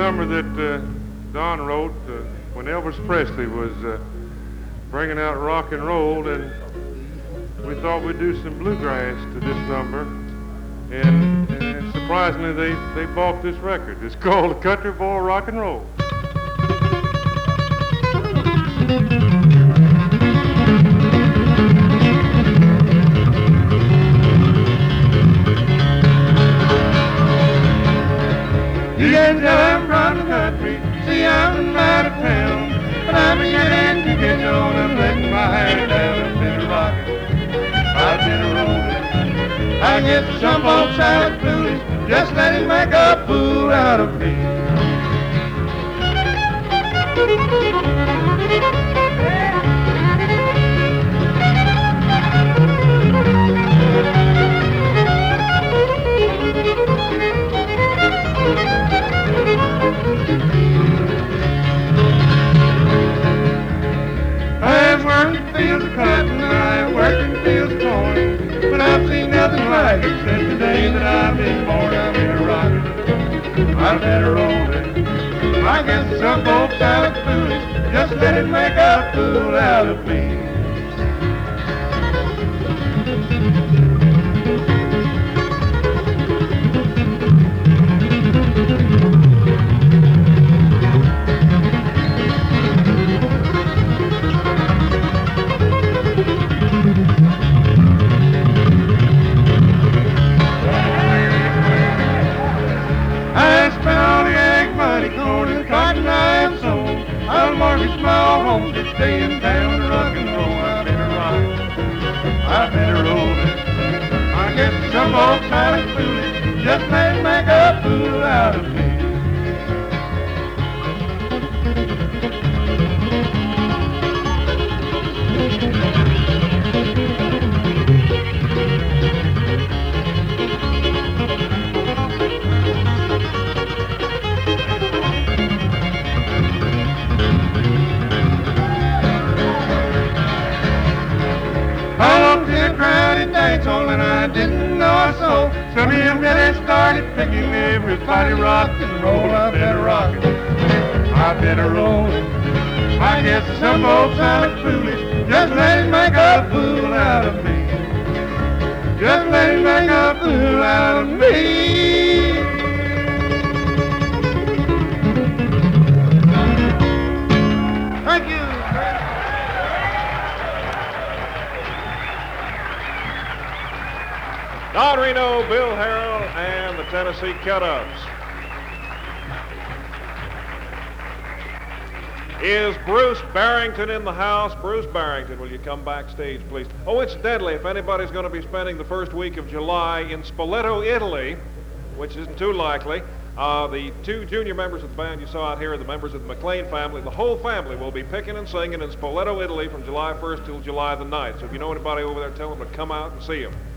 number that Don wrote when Elvis Presley was bringing out rock and roll, and we thought we'd do some bluegrass to this number. And surprisingly, they bought this record. It's called Country Boy Rock and Roll. You can tell I'm from the country, see I'm from out of town, but I'm beginning to get on, I'm letting my hair down. I've been a rockin', I've been a rollin'. I guess some folks sound foolish, just let him make a fool out of me. I've worked in fields of cotton, I've worked in fields of corn, but I've seen nothing like it since the day that I've been born. I've been a rockin', I've been a rollin'. I guess some folks sound foolish, just let it make a fool out of me. I'll mortgage my old home to stay in town and rock and roll. I've been a rockin', I've been a rollin'. I guess some folks sound foolish, just may make a fool out of me. And I didn't know I saw some of them that started picking everybody rock and roll. I've been a rockin', I've been a rollin'. I guess some folks sound foolish, just let him make a fool out of me. Just let him make a fool out of me. Thank you. Don Reno, Bill Harrell, and the Tennessee Cut-Ups. Is Bruce Barrington in the house? Bruce Barrington, will you come backstage, please? Oh, incidentally, if anybody's going to be spending the first week of July in Spoleto, Italy, which isn't too likely, the two junior members of the band you saw out here are the members of the McLean family. The whole family will be picking and singing in Spoleto, Italy from July 1st till July the 9th. So if you know anybody over there, tell them to come out and see them.